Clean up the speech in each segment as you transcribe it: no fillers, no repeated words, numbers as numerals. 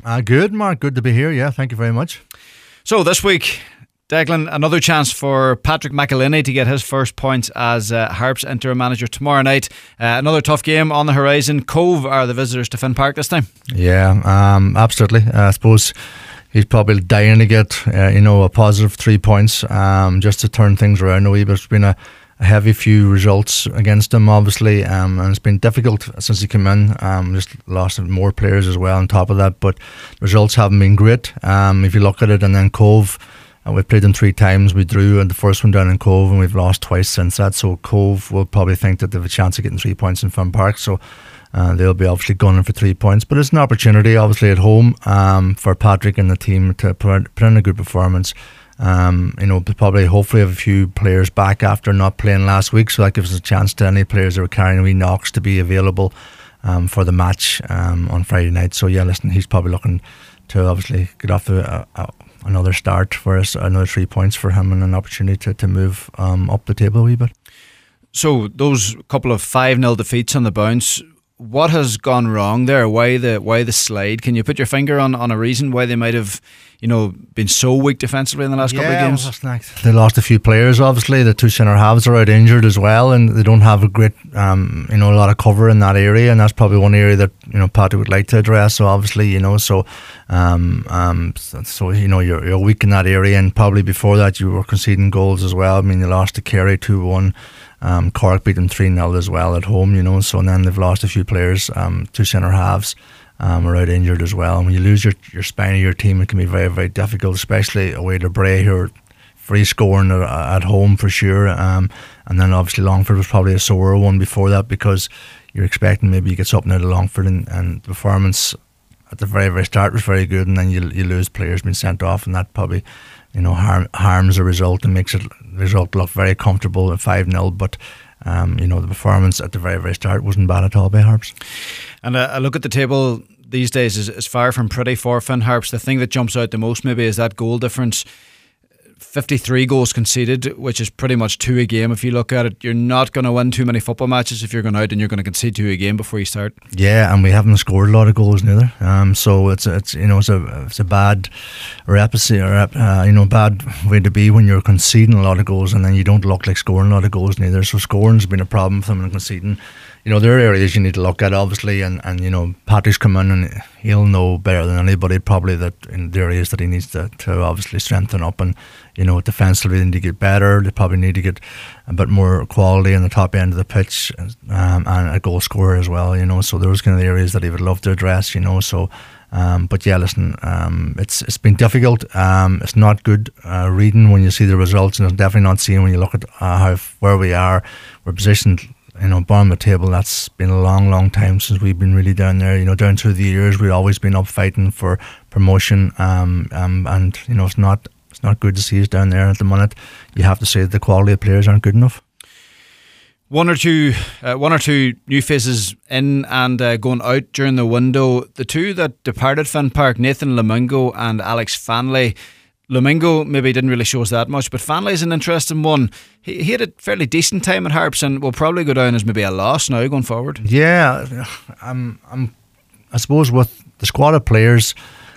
Good, Mark. Good to be here. Yeah, thank you very much. So this week, Declan, another chance for Patrick McElhinney to get his first points as Harps interim manager tomorrow night. Another tough game on the horizon. Cove are the visitors to Finn Park this time. Yeah, absolutely. I suppose he's probably dying to get a positive 3 points just to turn things around a wee bit. It's been a heavy few results against him, obviously, and it's been difficult since he came in. Just lost more players as well on top of that, but results haven't been great. If you look at it, and then Cove, we've played them 3 times. We drew the first one down in Cove, and we've lost twice since that. So Cove will probably think that they have a chance of getting 3 points in Finn Park. So they'll be obviously gunning for 3 points. But it's an opportunity, obviously, at home for Patrick and the team to put in a good performance. Probably hopefully have a few players back after not playing last week. So that gives us a chance to any players that were carrying wee knocks to be available for the match on Friday night. So yeah, listen, he's probably looking to obviously get off to another start for us, another 3 points for him, and an opportunity to move up the table a wee bit. So those couple of 5-0 defeats on the bounce, what has gone wrong there? Why the slide? Can you put your finger on a reason why they might have been so weak defensively in the last couple of games? They lost a few players, obviously. The 2 centre halves are out injured as well, and they don't have a great a lot of cover in that area, and that's probably one area that Patrick would like to address. So obviously you're weak in that area, and probably before that you were conceding goals as well. I mean, you lost to Kerry 2-1. Cork beat them 3-0 as well at home, so and then they've lost a few players, 2 centre halves are out injured as well. And when you lose your spine of your team, it can be very, very difficult, especially away to Bray, who are free scoring at home for sure. And then obviously Longford was probably a sore one before that, because you're expecting maybe you get something out of Longford, and the performance at the very, very start was very good, and then you lose players being sent off, and that probably harms the result and makes the result look very comfortable at 5-0. But the performance at the very, very start wasn't bad at all by Harps. And a look at the table these days is far from pretty for Finn Harps. The thing that jumps out the most maybe is that goal difference. 53 goals conceded, which is pretty much 2 a game. If you look at it, you're not going to win too many football matches if you're going out and you're going to concede 2 a game before you start. Yeah, and we haven't scored a lot of goals neither. So it's a bad recipe, bad way to be when you're conceding a lot of goals and then you don't look like scoring a lot of goals neither. So scoring's been a problem for them, and conceding. There are areas you need to look at, obviously, and Patrick's come in and he'll know better than anybody probably that in the areas that he needs to obviously strengthen up, and defensively they need to get better. They probably need to get a bit more quality in the top end of the pitch, and a goal scorer as well, so those kind of areas that he would love to address, but yeah, listen, it's been difficult. It's not good reading when you see the results, and it's definitely not seeing when you look at where we are. We're positioned bottom of the table. That's been a long, long time since we've been really down there. Down through the years, we've always been up fighting for promotion. And it's not good to see us down there at the minute. You have to say that the quality of players aren't good enough. One or two new faces in and going out during the window. The 2 that departed Finn Park, Nathan Lamingo and Alex Fanley. Lamingo maybe didn't really show us that much, but Fanley's an interesting one. He had a fairly decent time at Harps and will probably go down as maybe a loss now going forward. Yeah, I suppose with the squad of players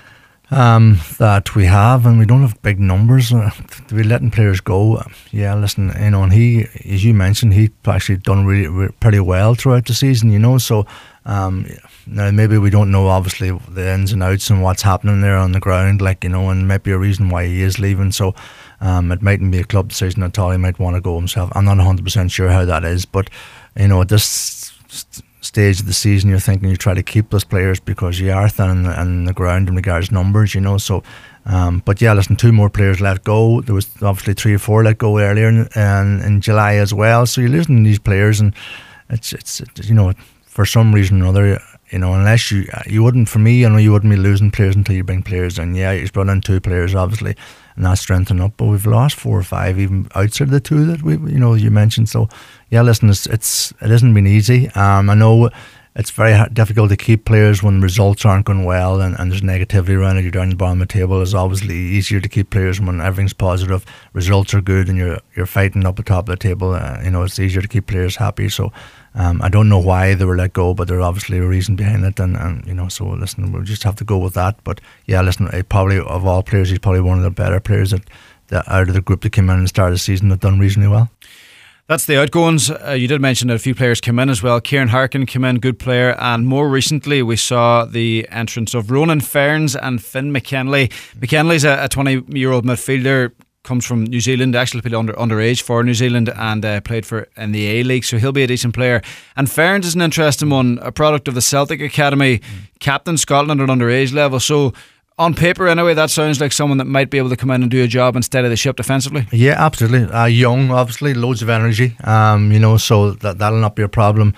that we have, and we don't have big numbers, to be letting players go. Yeah, listen, and he, as you mentioned, he actually done really pretty well throughout the season, so now maybe we don't know obviously the ins and outs and what's happening there on the ground, and might be a reason why he is leaving, so it mightn't be a club decision at all. He might want to go himself. I'm not 100% sure how that is, but at this stage of the season you're thinking you try to keep those players because you are thin in the ground in regards to numbers, so but yeah, listen, 2 more players let go. There was obviously 3 or 4 let go earlier in July as well, so you're losing these players, and it's for some reason or another, unless you wouldn't, for me, you wouldn't be losing players until you bring players in. Yeah, you've brought in 2 players obviously, and that's strengthening up, but we've lost 4 or 5 even outside of the 2 that we you mentioned. So yeah, listen, it hasn't been easy. I know it's very difficult to keep players when results aren't going well and there's negativity around it. You're down the bottom of the table. It's obviously easier to keep players when everything's positive, results are good, and you're fighting up the top of the table. It's easier to keep players happy. So I don't know why they were let go, but there's obviously a reason behind it. And so listen, we'll just have to go with that. But yeah, listen, probably of all players, he's probably one of the better players that out of the group that came in and started the season that done reasonably well. That's the outgoings. You did mention that a few players came in as well. Kieran Harkin came in, good player, and more recently we saw the entrance of Ronan Ferns and Finn McKenlie. McKenlie's a 20-year-old midfielder, comes from New Zealand, actually played underage for New Zealand and played in the A-League, so he'll be a decent player. And Ferns is an interesting one, a product of the Celtic Academy, captain Scotland at underage level. So on paper, anyway, that sounds like someone that might be able to come in and do a job and steady the ship defensively. Yeah, absolutely. Young, obviously, loads of energy. So that'll not be a problem.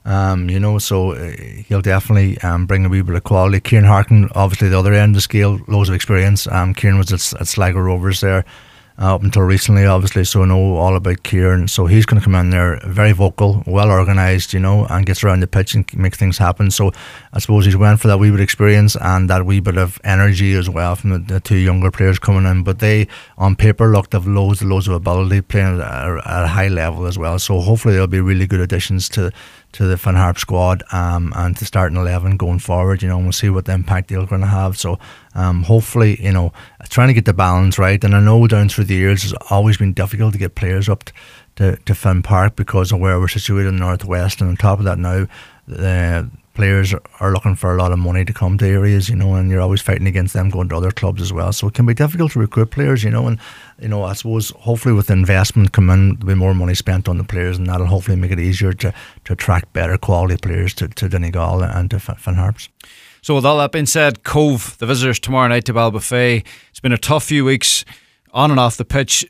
So he'll definitely bring a wee bit of quality. Kieran Harkin, obviously, the other end of the scale, loads of experience. Kieran was at Sligo Rovers there up until recently, obviously, so I know all about Kieran. So he's going to come in there very vocal, well organised, and gets around the pitch and makes things happen. So I suppose he's went for that wee bit of experience and that wee bit of energy as well from the two younger players coming in. But they, on paper, looked to have loads of ability, playing at a high level as well. So hopefully they'll be really good additions to the Finn Harp squad and to starting 11 going forward. We'll see what the impact they're going to have. So hopefully, trying to get the balance right. And I know down through the years it's always been difficult to get players up to Finn Park because of where we're situated in the northwest. And on top of that now, the players are looking for a lot of money to come to areas, and you're always fighting against them going to other clubs as well. So it can be difficult to recruit players, and I suppose hopefully with the investment come in, there'll be more money spent on the players, and that'll hopefully make it easier to attract better quality players to Donegal and to Finn Harps. So with all that being said, Cove, the visitors tomorrow night to Ballybofey. It's been a tough few weeks on and off the pitch.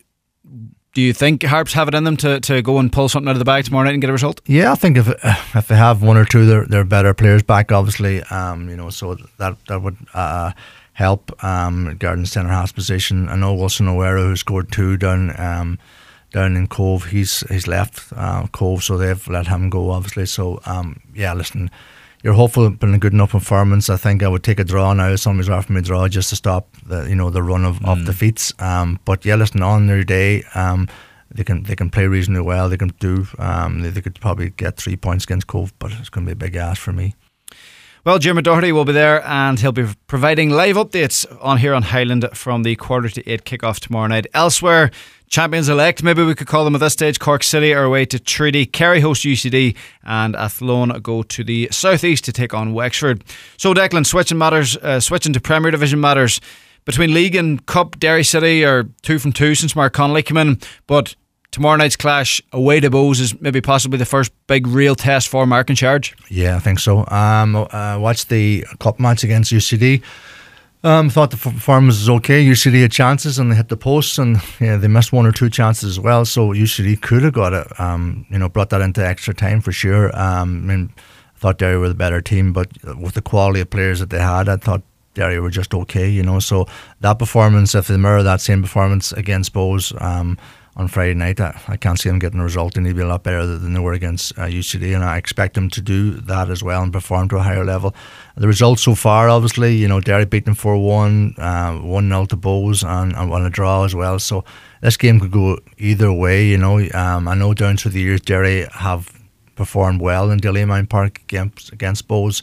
Do you think Harps have it in them to go and pull something out of the bag tomorrow night and get a result? Yeah, I think if they have one or two, they're better players back, obviously. So that would help regarding centre half position. I know Wilson O'Wara, who scored 2 down in Cove, he's left Cove, so they've let him go, obviously. So listen, you're hopeful it's been a good enough performance. I think I would take a draw now. Somebody's offering me a draw just to stop the run of defeats. But yeah, listen, on their day, they can play reasonably well. They can do. They could probably get 3 points against Cove, but it's going to be a big ask for me. Well, Diarmuid Doherty will be there and he'll be providing live updates here on Highland from the 7:45 kickoff tomorrow night. Elsewhere, champions-elect, maybe we could call them at this stage, Cork City are away to Treaty, Kerry host UCD, and Athlone go to the southeast to take on Wexford. So Declan, switching to Premier Division matters. Between League and Cup, Derry City are 2 from 2 since Mark Connolly came in, but tomorrow night's clash away to Bohs is maybe possibly the first big real test for Mark in charge. Yeah, I think so. Watched the cup match against UCD. Thought the performance was okay. UCD had chances and they hit the posts, and they missed 1 or 2 chances as well. So UCD could have got it. Brought that into extra time for sure. I thought Derry were the better team, but with the quality of players that they had, I thought Derry were just okay. So that performance, if they mirror that same performance against Bohs on Friday night, I can't see them getting a result. They need to be a lot better than they were against UCD, and I expect them to do that as well and perform to a higher level. The results so far, obviously, Derry beat them 4-1, 1-0 to Bohs, and won a draw as well. So this game could go either way. I know down through the years Derry have performed well in Dalymount Park against Bohs.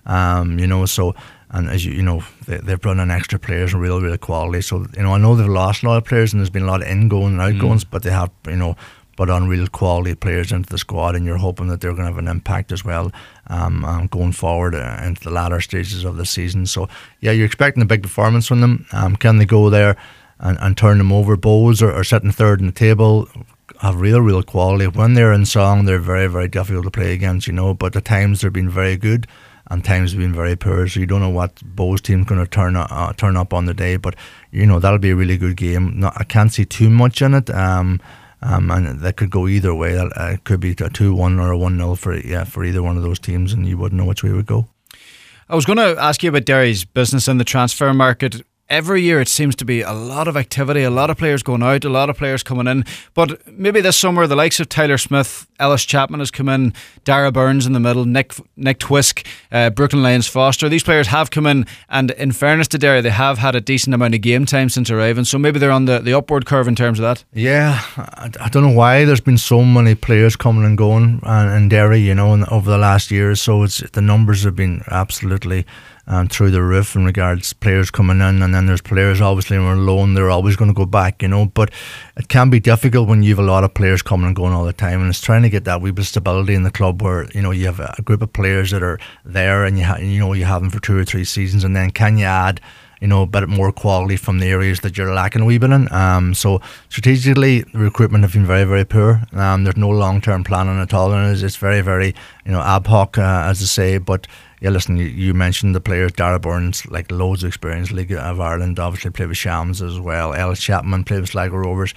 And as they've brought in extra players and real quality. So I know they've lost a lot of players and there's been a lot of ingoing and outgoings, but they have brought on real quality players into the squad, and you're hoping that they're going to have an impact as well going forward into the latter stages of the season. So yeah, you're expecting a big performance from them. Can they go there and turn them over? Bohs are sitting third in the table, have real quality. When they're in song, they're very, very difficult to play against, but at times they've been very good and times have been very poor, so you don't know what Bohs team's going to turn up on the day. But that'll be a really good game. I can't see too much in it, and that could go either way. It could be a 2-1 or a 1-0 for either one of those teams, and you wouldn't know which way it would go. I was going to ask you about Derry's business in the transfer market. every year it seems to be a lot of activity, a lot of players going out, a lot of players coming in. But maybe this summer the likes of Tyler Smith, Ellis Chapman has come in, Dara Burns in the middle, Nick Twisk, Brooklyn Lyons Foster. These players have come in, and in fairness to Derry, they have had a decent amount of game time since arriving, so maybe they're on the upward curve in terms of that. Yeah, I don't know why there's been so many players coming and going in Derry, over the last year. So the numbers have been absolutely through the roof in regards to players coming in, and then there's players obviously who are loan, they're always going to go back, but it can be difficult when you have a lot of players coming and going all the time, and it's trying to get that wee bit of stability in the club where you have a group of players that are there, and you have them for 2 or 3 seasons, and then can you add a bit more quality from the areas that you're lacking a wee bit in. So strategically, the recruitment have been very, very poor. There's no long-term planning at all, and it's very, very ad hoc, as I say. But yeah, listen, you mentioned the players. Dara Burns, like loads of experience, League of Ireland, obviously played with Shams as well. Ellis Chapman played with Sligo Rovers.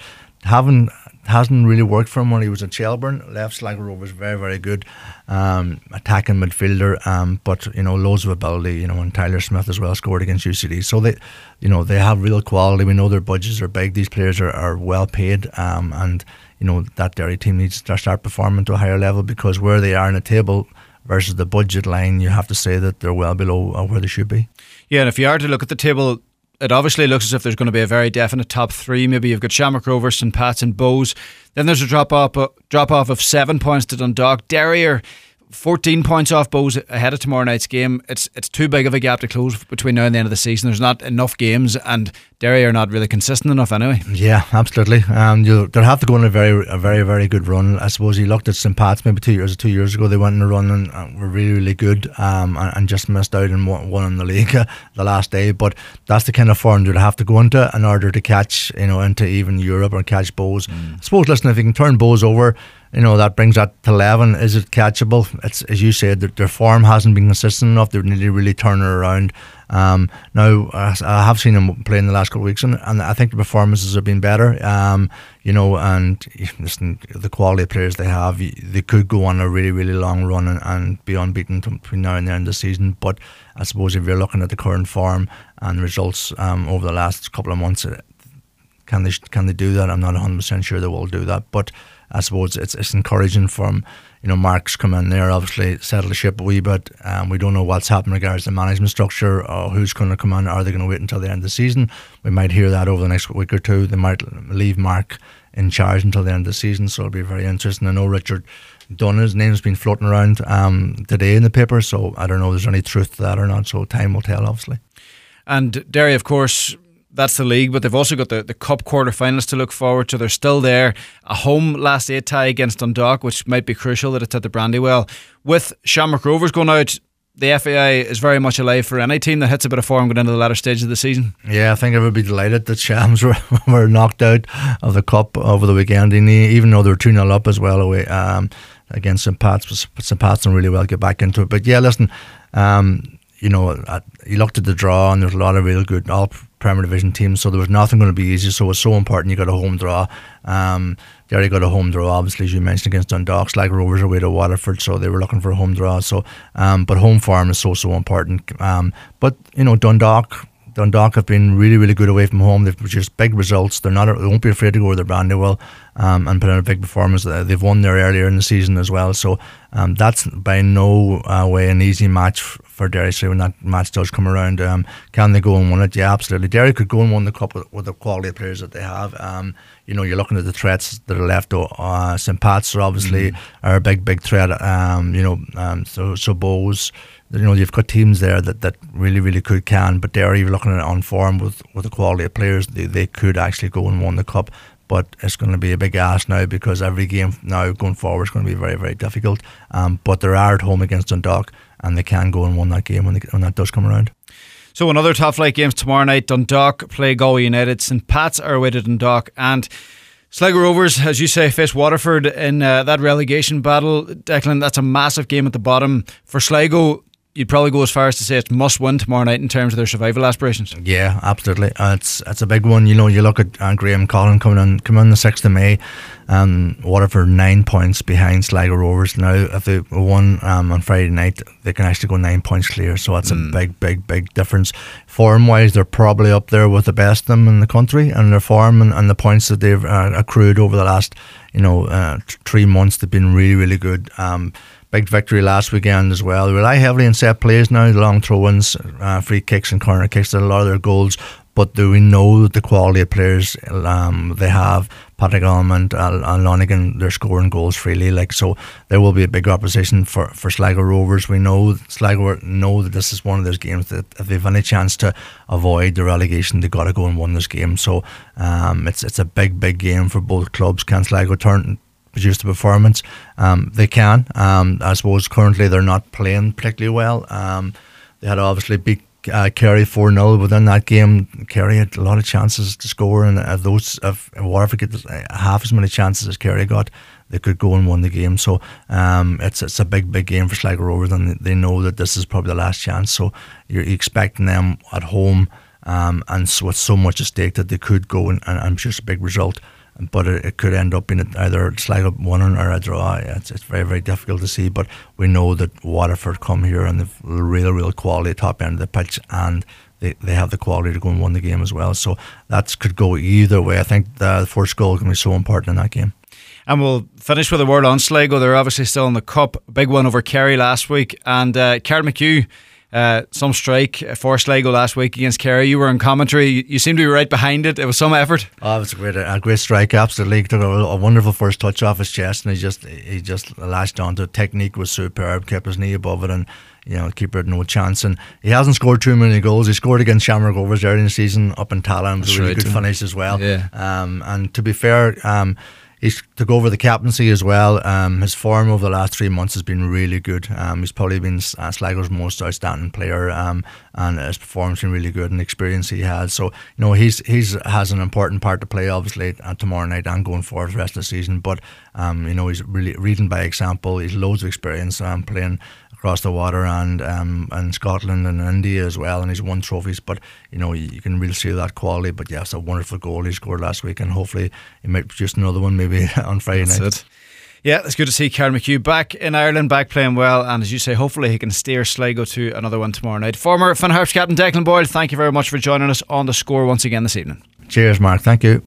Hasn't really worked for him when he was at Shelburne. Left Sligo Rovers, very, very good attacking midfielder, but loads of ability. And Tyler Smith as well scored against UCD. So they have real quality. We know their budgets are big. These players are well paid, and that Derry team needs to start performing to a higher level, because where they are in the table versus the budget line, you have to say that they're well below where they should be. Yeah, and if you are to look at the table, it obviously looks as if there's going to be a very definite top 3. Maybe you've got Shamrock Rovers, St Pat's and Bohs. Then there's a drop off of 7 points to Dundalk. Derry are 14 points off Bohs ahead of tomorrow night's game. It's too big of a gap to close between now and the end of the season. There's not enough games, and Derry are not really consistent enough anyway. Yeah, absolutely. They'll have to go on a very, very good run. I suppose you looked at St Pat's maybe 2 years ago. They went on a run and were really, really good, and just missed out and won in the league the last day. But that's the kind of form they'll have to go into in order to catch, into even Europe or catch Bohs. I suppose, listen, if you can turn Bohs over, that brings that to 11. Is it catchable? It's, as you said, their form hasn't been consistent enough. They need to really turn it around. Now, I have seen them play in the last couple of weeks, and I think the performances have been better. And listen, the quality of players they have, they could go on a really, really long run and be unbeaten between now and the end of the season. But I suppose if you're looking at the current form and results over the last couple of months, can they do that? I'm not 100% sure they will do that, but I suppose it's encouraging from Mark's come in there, obviously settle the ship a wee bit. We don't know what's happening in regards to the management structure or who's going to come in. Are they going to wait until the end of the season? We might hear that over the next week or two. They might leave Mark in charge until the end of the season, so it'll be very interesting. I know Richard Dunn, his name's been floating around today in the paper, so I don't know if there's any truth to that or not, so time will tell, obviously. And Derry, of course, that's the league, but they've also got the cup quarter-finals to look forward to. They're still there. A home last 8 tie against Dundalk, which might be crucial that it's at the Brandywell. With Shamrock Rovers going out, the FAI is very much alive for any team that hits a bit of form going into the latter stage of the season. Yeah, I think I would be delighted that Shams were knocked out of the cup over the weekend, even though they were 2-0 up as well away against St Pat's. St Pat's done really well get back into it. But yeah, listen, you looked at the draw, and there's a lot of real good all Premier Division teams, so there was nothing going to be easy. So it's so important you got a home draw. Derry got a home draw, obviously, as you mentioned, against Dundalk. Sligo Rovers are away to Waterford, so they were looking for a home draw. So, but home form is so important. But Dundalk have been really, really good away from home. They've produced big results. They won't be afraid to go to their Brandywell and put in a big performance. They've won there earlier in the season as well. So that's by no way an easy match for Derry. So when that match does come around, can they go and win it? Yeah, absolutely. Derry could go and win the cup with the quality of players that they have. You're looking at the threats that are left. St Pat's are obviously are a big threat. So Bohs. You've got teams there that really, really can. But Derry, you're looking at it on form with the quality of players. They could actually go and win the cup. But it's going to be a big ask now, because every game now going forward is going to be very, very difficult. But they are at home against Dundalk, and they can go and win that game when that does come around. So another top flight games tomorrow night. Dundalk play Galway United. St Pat's are away to Dundalk, and Sligo Rovers, as you say, face Waterford in that relegation battle. Declan, that's a massive game at the bottom for Sligo. you'd probably go as far as to say it's must win tomorrow night in terms of their survival aspirations. Yeah, absolutely. It's a big one. You look at Graham Collin coming on the 6th of May, Waterford 9 points behind Sligo Rovers. Now, if they won on Friday night, they can actually go 9 points clear. So that's a big difference. Form-wise, they're probably up there with the best of them in the country, and their form and the points that they've accrued over the last 3 months, they've been really, really good. Big victory last weekend as well. They rely heavily on set plays now, the long throw-ins, free kicks and corner kicks. A lot of their goals, but do we know the quality of players they have? Patrick Almond and Lonigan, they're scoring goals freely. So there will be a big opposition for Sligo Rovers. We know Sligo know that this is one of those games that if they've any chance to avoid the relegation, they've got to go and win this game. So it's a big game for both clubs. Can Sligo produce the performance? They can. I suppose currently they're not playing particularly well. They had obviously beat Kerry 4-0 within that game. Kerry had a lot of chances to score, and if Waterford get half as many chances as Kerry got, they could go and win the game. So it's a big game for Sligo Rovers, and they know that this is probably the last chance. So you're expecting them at home, and so with so much at stake that they could go and produce a big result. But it could end up in either Sligo winning or a draw. It's very, very difficult to see. But we know that Waterford come here and they've real quality top end of the pitch, and they have the quality to go and win the game as well. So that could go either way. I think the first goal can be so important in that game. And we'll finish with a word on Sligo. They're obviously still in the cup. Big one over Kerry last week. And Carl McHugh, some strike for Sligo last week against Kerry. You were in commentary. You seem to be right behind it. It was some effort. Oh, it was a great strike. Absolutely, he took a wonderful first touch off his chest, and he just latched onto it. Technique was superb. Kept his knee above it, and the keeper had no chance. And he hasn't scored too many goals. He scored against Shamrock Rovers early in the season up in Tala, and it was a really good finish as well. Yeah. And to be fair, he took over the captaincy as well. His form over the last 3 months has been really good. He's probably been Sligo's most outstanding player, and his performance has been really good, and the experience he has. So he's has an important part to play, obviously, tomorrow night and going forward for the rest of the season. But he's really leading by example. He's loads of experience playing across the water and Scotland and India as well, and he's won trophies. But you can really see that quality. But yeah, it's a wonderful goal he scored last week, and hopefully he might produce another one maybe on Friday night. That's it. Yeah, it's good to see Carl McHugh back in Ireland, back playing well, and as you say, hopefully he can steer Sligo to another one tomorrow night. Former Finn Harps captain Declan Boyle, thank you very much for joining us on The Score once again this evening. Cheers, Mark. Thank you.